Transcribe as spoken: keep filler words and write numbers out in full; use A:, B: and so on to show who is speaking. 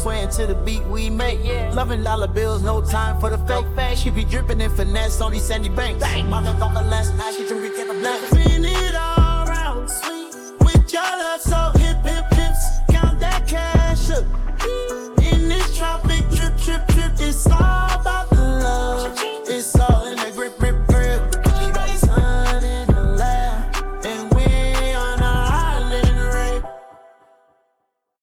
A: swaying to the beat we make. Loving dollar bills, no time for the fake. She be dripping in finesse on these sandy banks. Motherfucker last night, she drinking the black.